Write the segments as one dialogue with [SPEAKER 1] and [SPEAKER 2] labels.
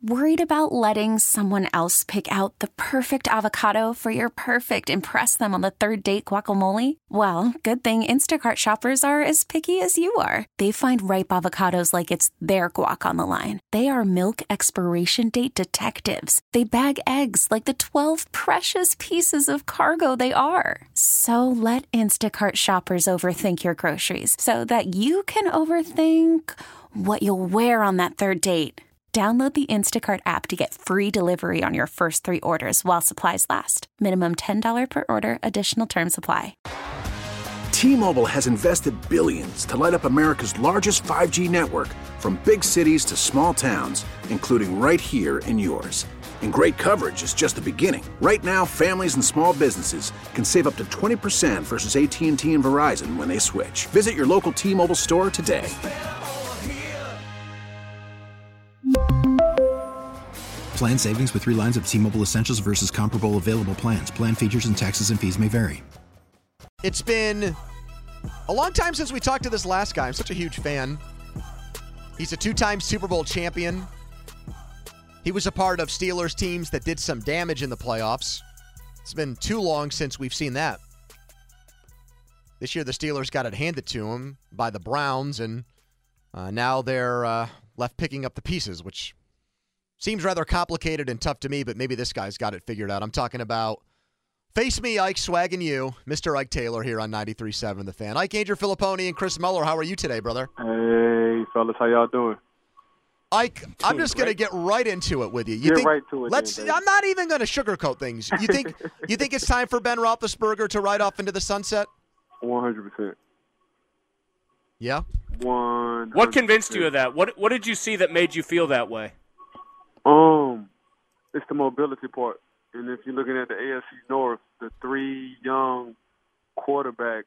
[SPEAKER 1] Worried about letting someone else pick out the perfect avocado for your perfect impress them on the third date guacamole? Well, good thing Instacart shoppers are as picky as you are. They find ripe avocados like it's their guac on the line. They are milk expiration date detectives. They bag eggs like the 12 precious pieces of cargo they are. So let Instacart shoppers overthink your groceries so that you can overthink what you'll wear on that third date. Download the Instacart app to get free delivery on your first 3 orders while supplies last. Minimum $10 per order. Additional terms apply.
[SPEAKER 2] T-Mobile has invested billions to light up America's largest 5G network, from big cities to small towns, including right here in yours. And great coverage is just the beginning. Right now, families and small businesses can save up to 20% versus AT&T and Verizon when they switch. Visit your local T-Mobile store today.
[SPEAKER 3] Plan savings with 3 lines of T-Mobile Essentials versus comparable available plans. Plan features and taxes and fees may vary.
[SPEAKER 4] It's been a long time since we talked to this last guy. I'm such a huge fan. He's a 2-time Super Bowl champion. He was a part of Steelers teams that did some damage in the playoffs. It's been too long since we've seen that. This year the Steelers got it handed to them by the Browns, and now they're left picking up the pieces, which seems rather complicated and tough to me, but maybe this guy's got it figured out. I'm talking about Face Me, Ike, Swaggin' You, Mr. Ike Taylor here on 93.7 The Fan. Ike, Andrew Filipponi, and Chris Muller, how are you today, brother?
[SPEAKER 5] Hey, fellas, how y'all doing?
[SPEAKER 4] Ike, I'm just going to get right into it with you.
[SPEAKER 5] Get right to it.
[SPEAKER 4] I'm not even going to sugarcoat things. You think it's time for Ben Roethlisberger to ride off into the sunset?
[SPEAKER 5] 100%.
[SPEAKER 4] Yeah?
[SPEAKER 5] 100%.
[SPEAKER 6] What convinced you of that? What did you see that made you feel that way?
[SPEAKER 5] It's the mobility part. And if you're looking at the AFC North, the 3 young quarterbacks,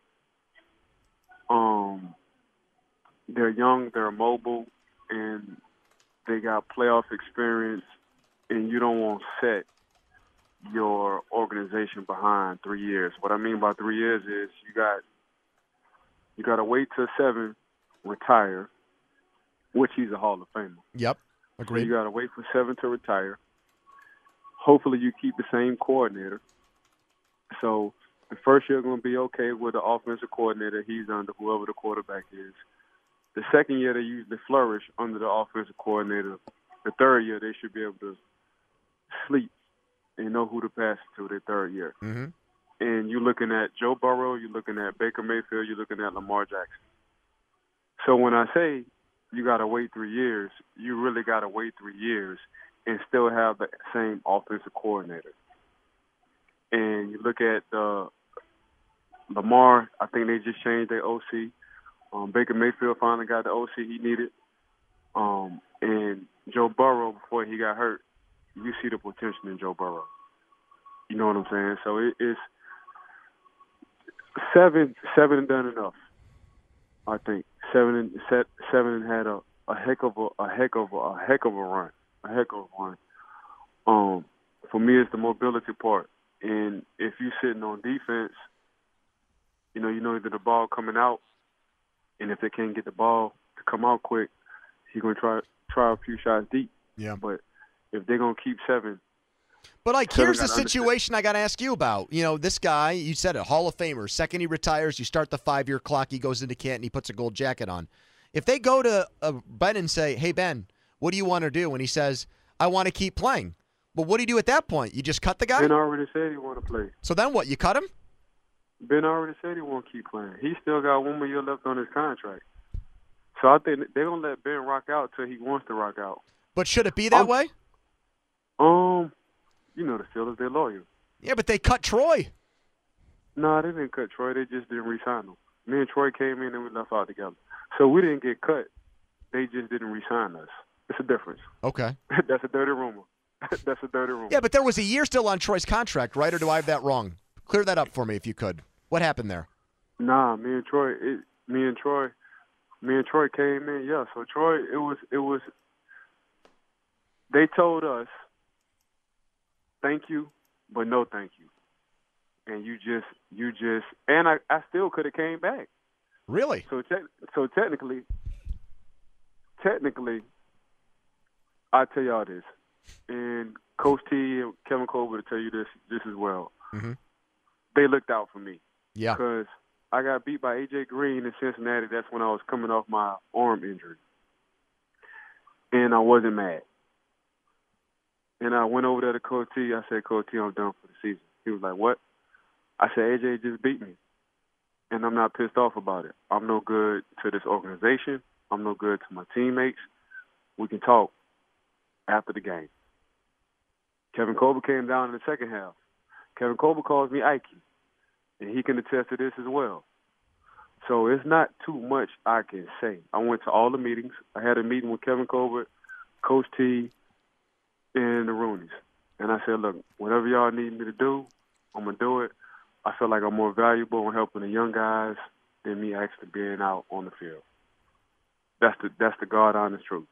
[SPEAKER 5] they're young, they're mobile, and they got playoff experience, and you don't want to set your organization behind 3 years. What I mean by 3 years is you got to wait till 7, retire, which he's a Hall of Famer.
[SPEAKER 4] Yep, agreed.
[SPEAKER 5] So you got to wait for 7 to retire. Hopefully you keep the same coordinator. So the first year going to be okay with the offensive coordinator. He's under whoever the quarterback is. The second year they usually flourish under the offensive coordinator. The third year they should be able to sleep and know who to pass to their third year.
[SPEAKER 4] Mm-hmm.
[SPEAKER 5] And you're looking at Joe Burrow, you're looking at Baker Mayfield, you're looking at Lamar Jackson. So when I say you got to wait 3 years, you really got to wait 3 years and still have the same offensive coordinator. And you look at Lamar, I think they just changed their OC. Baker Mayfield finally got the OC he needed. And Joe Burrow, before he got hurt, you see the potential in Joe Burrow. You know what I'm saying? So it's 7 done enough, I think. 7 had a heck of a run. For me, it's the mobility part. And if you're sitting on defense, you know that the ball coming out, and if they can't get the ball to come out quick, he's going to try a few shots deep.
[SPEAKER 4] Yeah.
[SPEAKER 5] But if they're going to keep 7.
[SPEAKER 4] But, like, here's the situation I got to ask you about. You know, this guy, you said it, Hall of Famer. Second he retires, you start the 5-year clock, he goes into Canton, he puts a gold jacket on. If they go to Ben and say, hey, Ben, what do you want to do? And he says, I want to keep playing. Well, what do you do at that point? You just cut the guy?
[SPEAKER 5] Ben already said he want to play.
[SPEAKER 4] So then what? You cut him?
[SPEAKER 5] Ben already said he won't keep playing. He still got 1 more year left on his contract. So I think they're going to let Ben rock out till he wants to rock out.
[SPEAKER 4] But should it be that way?
[SPEAKER 5] You know the Steelers, they're loyal.
[SPEAKER 4] Yeah, but they cut Troy.
[SPEAKER 5] No, they didn't cut Troy. They just didn't re-sign him. Me and Troy came in and we left out together. So we didn't get cut. They just didn't re-sign us. It's a difference.
[SPEAKER 4] Okay.
[SPEAKER 5] That's a dirty rumor. That's a dirty rumor.
[SPEAKER 4] Yeah, but there was a year still on Troy's contract, right? Or do I have that wrong? Clear that up for me if you could. What happened there?
[SPEAKER 5] Nah, me and Troy came in. Yeah, so Troy, it was. They told us, thank you, but no thank you. And you just, and I still could have came back.
[SPEAKER 4] Really?
[SPEAKER 5] So technically, I tell y'all this, and Coach T and Kevin Colbert will tell you this as well.
[SPEAKER 4] Mm-hmm.
[SPEAKER 5] They looked out for me.
[SPEAKER 4] Yeah.
[SPEAKER 5] Because I got beat by A.J. Green in Cincinnati. That's when I was coming off my arm injury. And I wasn't mad. And I went over there to Coach T. I said, Coach T, I'm done for the season. He was like, what? I said, A.J. just beat me. And I'm not pissed off about it. I'm no good to this organization. I'm no good to my teammates. We can talk after the game. Kevin Colbert came down in the second half. Kevin Colbert calls me Ike, and he can attest to this as well. So it's not too much I can say. I went to all the meetings. I had a meeting with Kevin Colbert, Coach T, and the Rooneys. And I said, look, whatever y'all need me to do, I'm going to do it. I feel like I'm more valuable in helping the young guys than me actually being out on the field. That's the God-honest truth.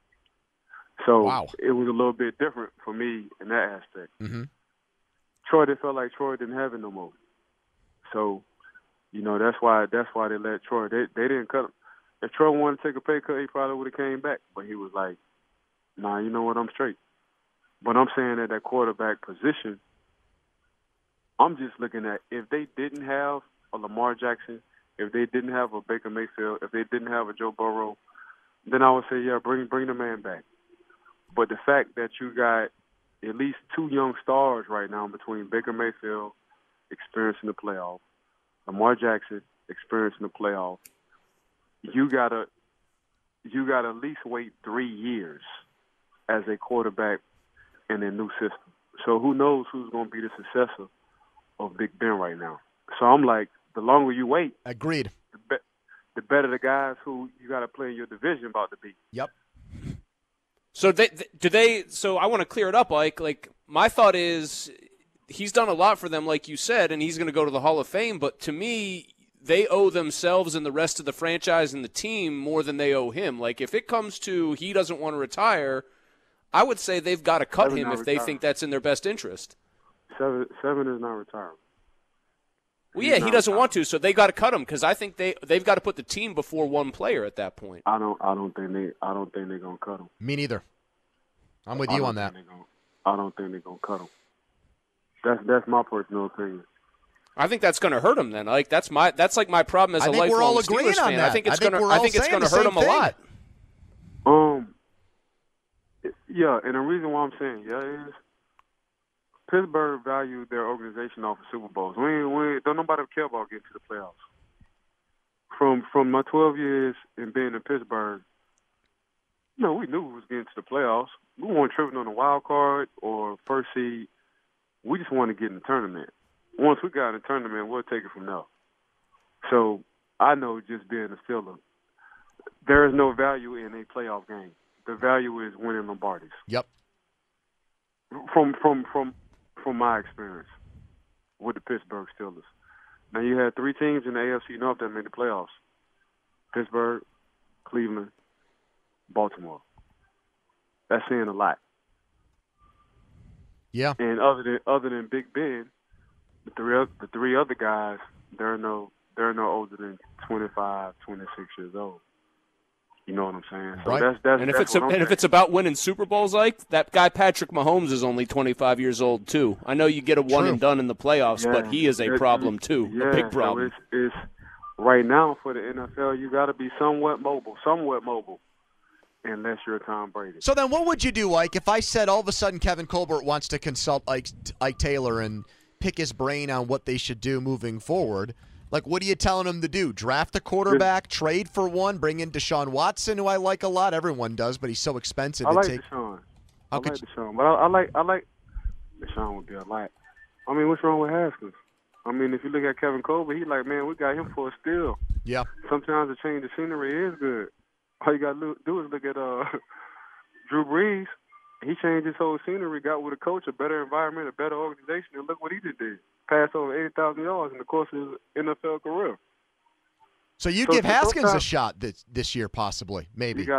[SPEAKER 5] So
[SPEAKER 4] wow.
[SPEAKER 5] It was a little bit different for me in that aspect.
[SPEAKER 4] Mm-hmm.
[SPEAKER 5] Troy, they felt like Troy didn't have it no more. So, that's why they let Troy. They didn't cut him. If Troy wanted to take a pay cut, he probably would have came back. But he was like, nah, you know what, I'm straight. But I'm saying at that quarterback position, I'm just looking at if they didn't have a Lamar Jackson, if they didn't have a Baker Mayfield, if they didn't have a Joe Burrow, then I would say, yeah, bring the man back. But the fact that you got at least two young stars right now between Baker Mayfield, experiencing the playoff, Lamar Jackson, experiencing the playoff, you gotta at least wait 3 years as a quarterback in a new system. So who knows who's going to be the successor of Big Ben right now. So I'm like, the longer you wait,
[SPEAKER 4] agreed,
[SPEAKER 5] the better the guys who you got to play in your division about to be.
[SPEAKER 4] Yep.
[SPEAKER 6] So So I want to clear it up. Like my thought is, he's done a lot for them, like you said, and he's going to go to the Hall of Fame. But to me, they owe themselves and the rest of the franchise and the team more than they owe him. Like if it comes to he doesn't want to retire, I would say they've got to cut him if they think that's in their best interest.
[SPEAKER 5] Seven is not retiring.
[SPEAKER 6] Well, yeah, he doesn't want to, so they got to cut him because I think they've got to put the team before one player at that point.
[SPEAKER 5] I don't think they're gonna cut him.
[SPEAKER 4] Me neither. I'm with you on that.
[SPEAKER 5] I don't think they're gonna cut him. That's my personal opinion.
[SPEAKER 6] I think that's going to hurt him. Then, that's like my problem as a lifelong Steelers fan. I think it's going to hurt him a lot.
[SPEAKER 5] Yeah, and the reason why I'm saying is Pittsburgh valued their organization off of Super Bowls. We don't nobody care about getting to the playoffs. From my 12 years in being in Pittsburgh, we knew we was getting to the playoffs. We weren't tripping on a wild card or first seed. We just wanted to get in the tournament. Once we got in the tournament, we'll take it from there. So I know just being a Steeler, there is no value in a playoff game. The value is winning Lombardies.
[SPEAKER 4] Yep.
[SPEAKER 5] From my experience with the Pittsburgh Steelers. Now, you had 3 teams in the AFC North that made the playoffs. Pittsburgh, Cleveland, Baltimore. That's saying a lot.
[SPEAKER 4] Yeah.
[SPEAKER 5] And other than Big Ben, the three other guys, they're no older than 25, 26 years old. You know what I'm saying? So
[SPEAKER 4] right.
[SPEAKER 6] If it's about winning Super Bowls, like that guy Patrick Mahomes is only 25 years old too. I know you get a one and done in the playoffs, but he is a problem too, a big problem.
[SPEAKER 5] So it's right now for the NFL, you got to be somewhat mobile, unless you're Tom Brady.
[SPEAKER 4] So then, what would you do, Ike, if I said all of a sudden Kevin Colbert wants to consult Ike Taylor and pick his brain on what they should do moving forward? Like, what are you telling him to do? Draft a quarterback, trade for one, bring in Deshaun Watson, who I like a lot. Everyone does, but he's so expensive.
[SPEAKER 5] I like Deshaun. Deshaun, but I like Deshaun would be a lot. I mean, what's wrong with Haskins? I mean, if you look at Kevin Colbert, he's like, man, we got him for a steal.
[SPEAKER 4] Yeah.
[SPEAKER 5] Sometimes a change of scenery is good. All you got to do is look at Drew Brees. He changed his whole scenery, got with a coach, a better environment, a better organization, and look what he did. Passed over 80,000 yards in the course of his NFL career.
[SPEAKER 4] So you give Haskins a shot this year, possibly, maybe.
[SPEAKER 5] You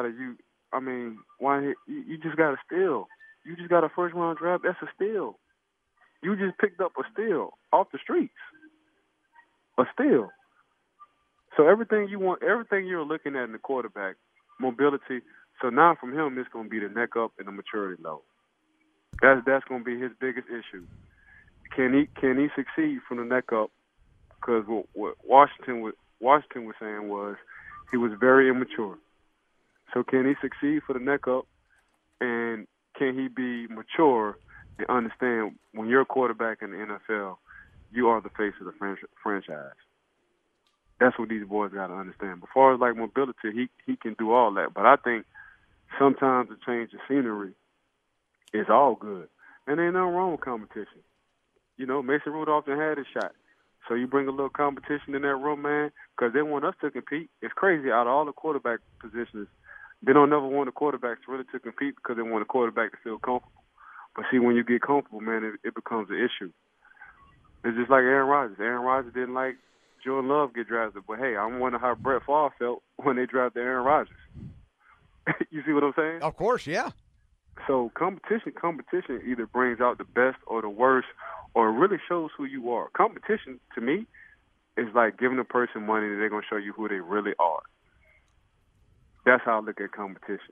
[SPEAKER 5] just got a steal. You just got a first-round draft. That's a steal. You just picked up a steal off the streets. A steal. So everything you're looking at in the quarterback, mobility, So now from him, it's going to be the neck up and the maturity level. That's going to be his biggest issue. Can he succeed from the neck up? Because what Washington was saying was he was very immature. So can he succeed for the neck up? And can he be mature and understand when you're a quarterback in the NFL, you are the face of the franchise? That's what these boys got to understand. As far as like mobility, he can do all that. But I think sometimes to change the scenery is all good. And ain't nothing wrong with competition. You know, Mason Rudolph done had his shot. So you bring a little competition in that room, man, because they want us to compete. It's crazy. Out of all the quarterback positions, they don't never want the quarterbacks really to compete because they want the quarterback to feel comfortable. But see, when you get comfortable, man, it becomes an issue. It's just like Aaron Rodgers. Aaron Rodgers didn't like Jordan Love get drafted. But, hey, I'm wondering how Brett Favre felt when they drafted Aaron Rodgers. You see what I'm saying?
[SPEAKER 4] Of course, yeah.
[SPEAKER 5] So competition either brings out the best or the worst, or it really shows who you are. Competition, to me, is like giving a person money and they're going to show you who they really are. That's how I look at competition.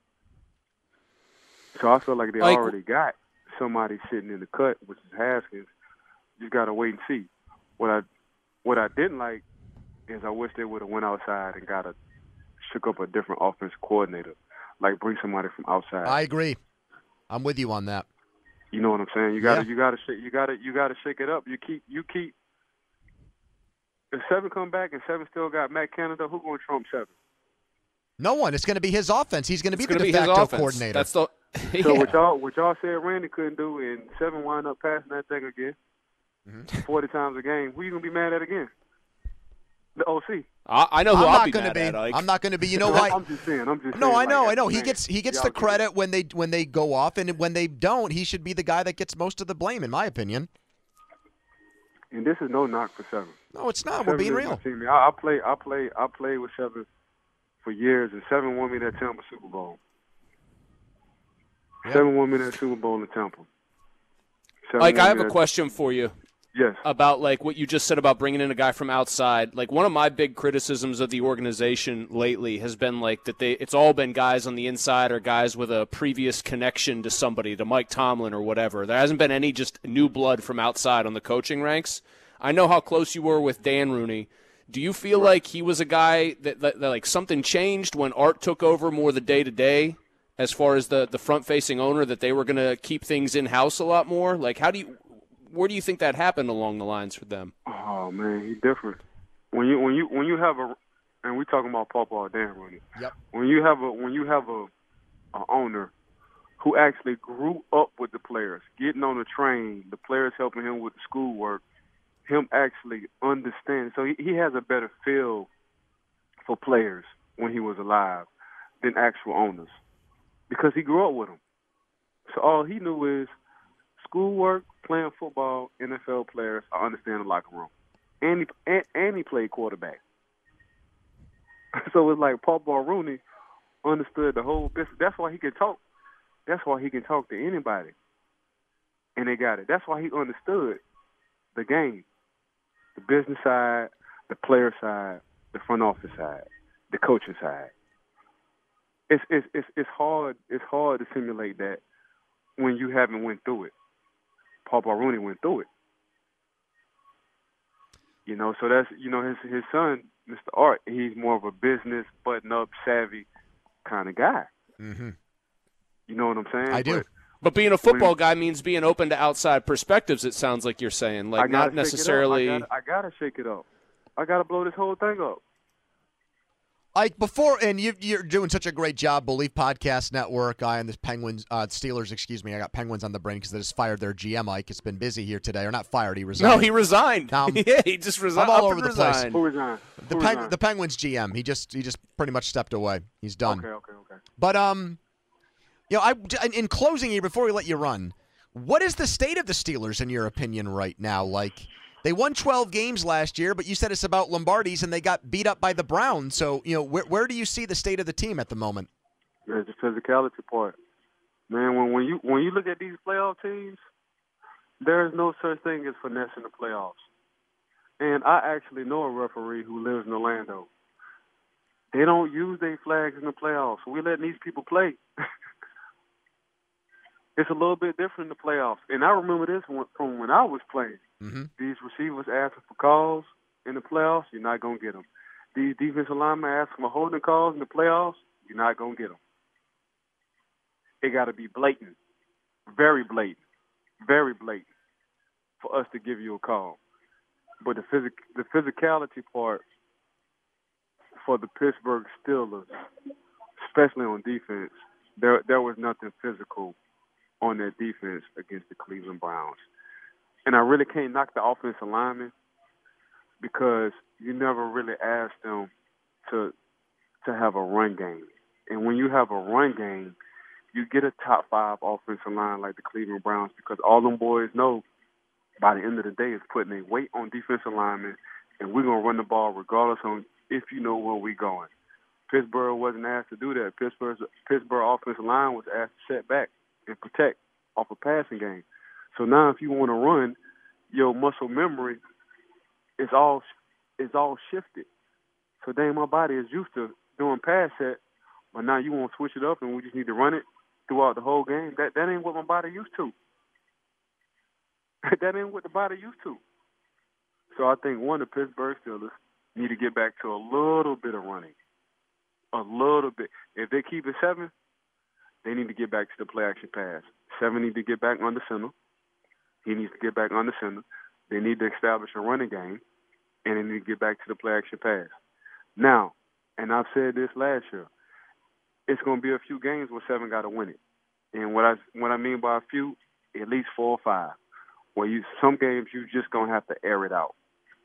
[SPEAKER 5] So I feel like they already got somebody sitting in the cut, which is Haskins. You got to wait and see. What I didn't like is I wish they would have went outside and shook up a different offensive coordinator, like bring somebody from outside.
[SPEAKER 4] I agree. I'm with you on that.
[SPEAKER 5] You know what I'm saying? You gotta shake it up. You keep. If 7 come back and 7 still got Matt Canada, who gonna trump 7?
[SPEAKER 4] No one. It's going to be his offense. He's going to be the de facto coordinator.
[SPEAKER 6] That's the. Yeah.
[SPEAKER 5] So what y'all said Randy couldn't do, and 7 wind up passing that thing again, 40 times a game. Who you gonna be mad at again? The OC.
[SPEAKER 6] I know who I'll be mad at.
[SPEAKER 4] I'm not going to be. You know why?
[SPEAKER 5] I'm just saying.
[SPEAKER 4] No, I know. He gets the credit when they go off, and when they don't, he should be the guy that gets most of the blame, in my opinion.
[SPEAKER 5] And this is no knock for 7.
[SPEAKER 4] No, it's not. We're being real.
[SPEAKER 5] I played with 7 for years, and 7 won me that Tampa Super Bowl. Yep. 7 won me that Super Bowl in Tampa.
[SPEAKER 6] Mike, I have a question for you.
[SPEAKER 5] Yes.
[SPEAKER 6] About like what you just said about bringing in a guy from outside. Like one of my big criticisms of the organization lately has been like that it's all been guys on the inside or guys with a previous connection to somebody, to Mike Tomlin or whatever. There hasn't been any just new blood from outside on the coaching ranks. I know how close you were with Dan Rooney. Do you feel like he was a guy that like something changed when Art took over more the day-to-day as far as the front-facing owner, that they were going to keep things in-house a lot more? Like where do you think that happened along the lines for them?
[SPEAKER 5] Oh man, he's different. When you have and we talking about Papa Dan Rooney.
[SPEAKER 4] Yep.
[SPEAKER 5] When you have a owner who actually grew up with the players, getting on the train, the players helping him with the schoolwork, him actually understanding. So he has a better feel for players when he was alive than actual owners, because he grew up with them. So all he knew is schoolwork, playing football, NFL players. I understand the locker room, and he played quarterback. So it's like Papa Rooney understood the whole business. That's why he can talk. That's why he can talk to anybody, and they got it. That's why he understood the game, the business side, the player side, the front office side, the coaching side. It's hard. It's hard to simulate that when you haven't went through it. Papa Rooney went through it. You know, so that's, you know, his son, Mr. Art, he's more of a business, button-up, savvy kind of guy.
[SPEAKER 4] Mm-hmm.
[SPEAKER 5] You know what I'm saying?
[SPEAKER 4] I do.
[SPEAKER 6] But being a football guy means being open to outside perspectives, it sounds like you're saying. Like, not necessarily.
[SPEAKER 5] I got to shake it up. I got to blow this whole thing up.
[SPEAKER 4] Like before, and you're doing such a great job, Believe Podcast Network. I and the Steelers, excuse me. I got Penguins on the brain because they just fired their GM, Mike. It's been busy here today. Or not fired, he resigned.
[SPEAKER 6] No, he resigned. Yeah, he just resigned.
[SPEAKER 4] I'm all over the place.
[SPEAKER 5] Who resigned?
[SPEAKER 4] The Penguins GM. He just pretty much stepped away. He's done.
[SPEAKER 5] Okay.
[SPEAKER 4] But you know, in closing here, before we let you run, what is the state of the Steelers in your opinion right now? Like, they won 12 games last year, but you said it's about Lombardi's, and they got beat up by the Browns. So, you know, where do you see the state of the team at the moment?
[SPEAKER 5] There's the physicality part. Man, when you look at these playoff teams, there is no such thing as finesse in the playoffs. And I actually know a referee who lives in Orlando. They don't use their flags in the playoffs. So we're letting these people play. It's a little bit different in the playoffs. And I remember this from when I was playing.
[SPEAKER 4] Mm-hmm.
[SPEAKER 5] These receivers asking for calls in the playoffs, you're not going to get them. These defensive linemen asking for holding calls in the playoffs, you're not going to get them. It got to be blatant, very blatant for us to give you a call. But the physicality part for the Pittsburgh Steelers, especially on defense, there was nothing physical on their defense against the Cleveland Browns. And I really can't knock the offensive linemen because you never really asked them to have a run game. And when you have a run game, you get a top 5 offensive line like the Cleveland Browns because all them boys know by the end of the day is putting a weight on defensive linemen, and we're going to run the ball regardless on if you know where we're going. Pittsburgh wasn't asked to do that. Pittsburgh offensive line was asked to set back and protect off a passing game. So now if you want to run, your muscle memory is all shifted. So dang, my body is used to doing pass set, but now you want to switch it up and we just need to run it throughout the whole game. That ain't what my body used to. That ain't what the body used to. So I think, the Pittsburgh Steelers need to get back to a little bit of running. A little bit. If they keep it 7, they need to get back to the play-action pass. 7 need to get back on the center. He needs to get back on the center. They need to establish a running game, and they need to get back to the play-action pass. Now, and I've said this last year, it's going to be a few games where 7 got to win it. And what I mean by a few, at least 4 or 5. Where some games you just going to have to air it out.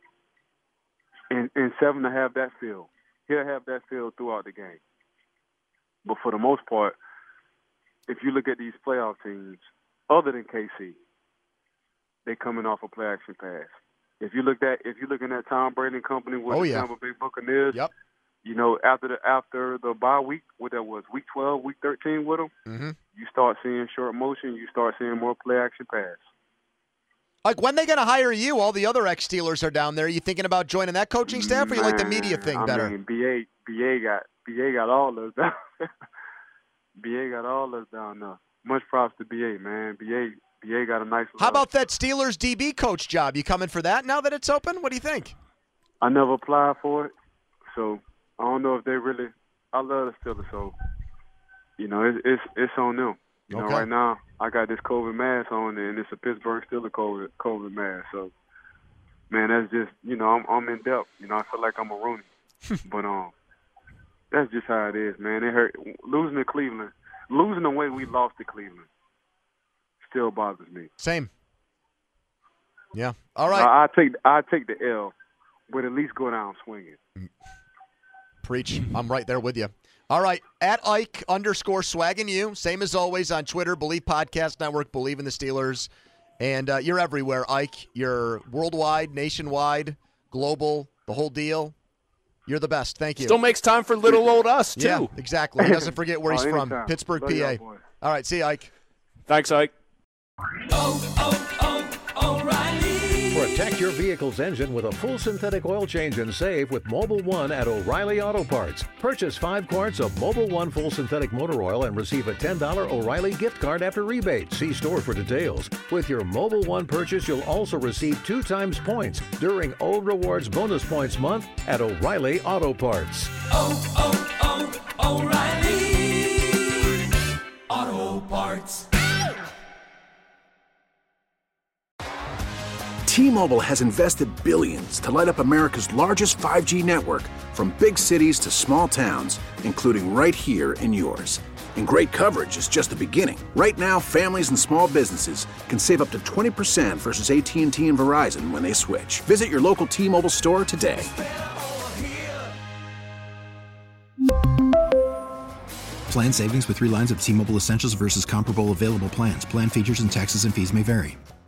[SPEAKER 5] And 7 to have that feel. He'll have that feel throughout the game. But for the most part, if you look at these playoff teams, other than KC, they coming off a play-action pass. If you're looking at Tom Brady and company with the Tampa Bay Buccaneers,
[SPEAKER 4] yep.
[SPEAKER 5] You know, after the bye week, what that was, week 12, week 13 with them,
[SPEAKER 4] mm-hmm.
[SPEAKER 5] You start seeing short motion, you start seeing more play-action pass.
[SPEAKER 4] Like, when they going to hire you? All the other ex-Steelers are down there. Are you thinking about joining that coaching staff, or you like the media thing better?
[SPEAKER 5] I mean, BA got all of us down. BA got all of us down there. Much props to BA, man. BA got a nice.
[SPEAKER 4] How about that Steelers DB coach job? You coming for that now that it's open? What do you think?
[SPEAKER 5] I never applied for it, so I don't know if they really. I love the Steelers, so you know it's on them. You know, right now I got this COVID mask on, and it's a Pittsburgh Steelers COVID mask. So, man, that's just, you know, I'm in depth. You know, I feel like I'm a Rooney, but that's just how it is, man. It hurt losing to Cleveland, losing the way we lost to Cleveland, still bothers me.
[SPEAKER 4] Same. Yeah. All right.
[SPEAKER 5] I take the L, but at least go down swinging.
[SPEAKER 4] Preach. I'm right there with you. All right, at Ike_swagging same as always on Twitter, Believe Podcast Network, Believe in the Steelers. And you're everywhere, Ike. You're worldwide, nationwide, global, the whole deal. You're the best. Thank you.
[SPEAKER 6] Still makes time for little old us, too.
[SPEAKER 4] Yeah, exactly. He doesn't forget where he's from.
[SPEAKER 5] Anytime.
[SPEAKER 4] Pittsburgh,
[SPEAKER 5] Love
[SPEAKER 4] PA.
[SPEAKER 5] y'all,
[SPEAKER 4] All right, see you, Ike.
[SPEAKER 6] Thanks, Ike.
[SPEAKER 7] O'Reilly. Protect your vehicle's engine with a full synthetic oil change and save with Mobil 1 at O'Reilly Auto Parts. Purchase 5 quarts of Mobil 1 full synthetic motor oil and receive a $10 O'Reilly gift card after rebate. See store for details. With your Mobil 1 purchase, you'll also receive 2 times points during O Rewards Bonus Points Month at O'Reilly Auto Parts.
[SPEAKER 8] O'Reilly Auto Parts.
[SPEAKER 2] T-Mobile has invested billions to light up America's largest 5G network, from big cities to small towns, including right here in yours. And great coverage is just the beginning. Right now, families and small businesses can save up to 20% versus AT&T and Verizon when they switch. Visit your local T-Mobile store today.
[SPEAKER 3] Plan savings with 3 lines of T-Mobile Essentials versus comparable available plans. Plan features and taxes and fees may vary.